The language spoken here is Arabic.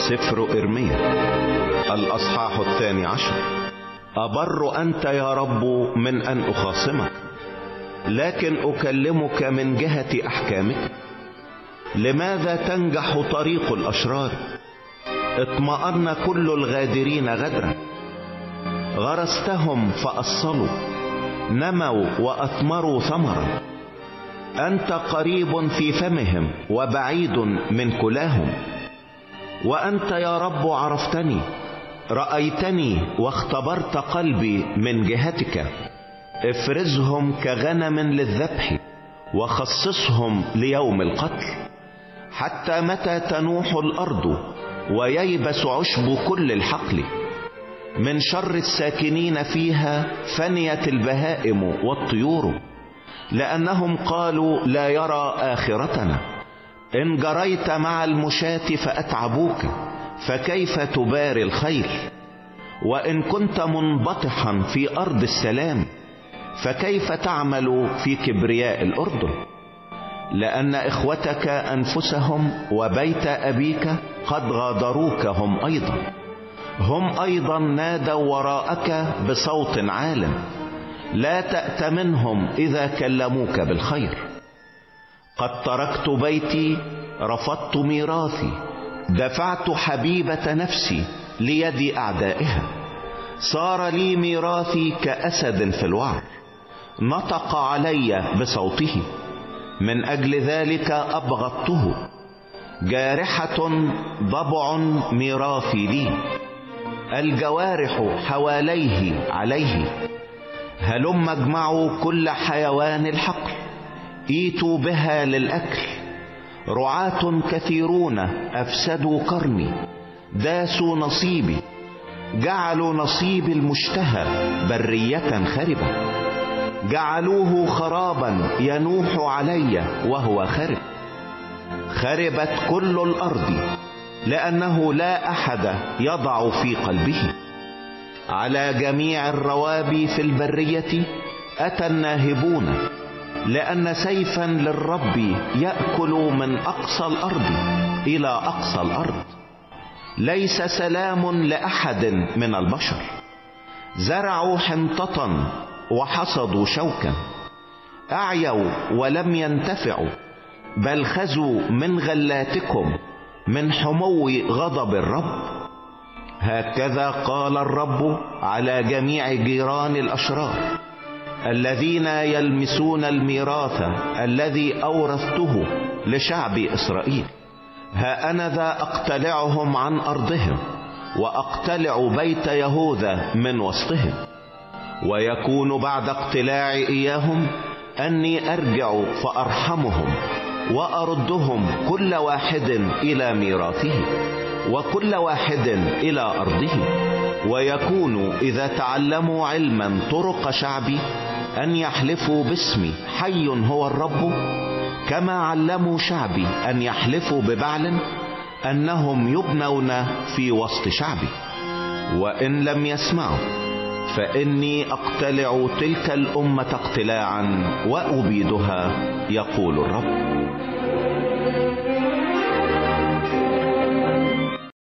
سفر إرميا الأصحاح 12. أبر أنت يا رب من أن أخاصمك، لكن أكلمك من جهة أحكامك. لماذا تنجح طريق الأشرار؟ اطمأن كل الغادرين غدرا. غرستهم فأصلوا، نموا وأثمروا ثمرا. أنت قريب في فمهم وبعيد من كلاهم. وأنت يا رب عرفتني، رأيتني واختبرت قلبي من جهتك. افرزهم كغنم للذبح، وخصصهم ليوم القتل. حتى متى تنوح الأرض وييبس عشب كل الحقل؟ من شر الساكنين فيها فنيت البهائم والطيور، لأنهم قالوا لا يرى آخرتنا. إن جريت مع المشاة فأتعبوك، فكيف تباري الخيل؟ وإن كنت منبطحا في أرض السلام، فكيف تعمل في كبرياء الأردن؟ لأن إخوتك أنفسهم وبيت أبيك قد غادروك هم أيضا نادوا وراءك بصوت عال. لا تأتمنهم إذا كلموك بالخير. قد تركت بيتي، رفضت ميراثي، دفعت حبيبة نفسي ليد أعدائها. صار لي ميراثي كأسد في الوعر، نطق علي بصوته. من أجل ذلك أبغضته، جارحة ضبع ميراثي لي. الجوارح حواليه عليه. هلم اجمعوا كل حيوان الحقل، ايتوا بها للأكل. رعاة كثيرون أفسدوا قرني، داسوا نصيبي. جعلوا نصيب المشتهى برية خربة. جعلوه خرابا ينوح علي وهو خرب. خربت كل الأرض، لأنه لا أحد يضع في قلبه. على جميع الروابي في البرية أتى الناهبون، لأن سيفا للرب يأكل من أقصى الأرض إلى أقصى الأرض. ليس سلام لأحد من البشر. زرعوا حنطة وحصدوا شوكا. أعيوا ولم ينتفعوا، بل خزوا من غلاتكم، من حمو غضب الرب. هكذا قال الرب على جميع جيران الأشرار الذين يلمسون الميراث الذي أورثته لشعب إسرائيل. ها أنا ذا أقتلعهم عن أرضهم، وأقتلع بيت يهوذا من وسطهم. ويكون بعد اقتلاع إياهم أني أرجع فأرحمهم، وأردهم كل واحد إلى ميراثه، وكل واحد إلى أرضه. ويكون إذا تعلموا علما طرق شعبي أن يحلفوا باسمي حي هو الرب، كما علموا شعبي أن يحلفوا ببعل، أنهم يبنون في وسط شعبي. وإن لم يسمعوا فإني أقتلع تلك الأمة اقتلاعا وأبيدها، يقول الرب.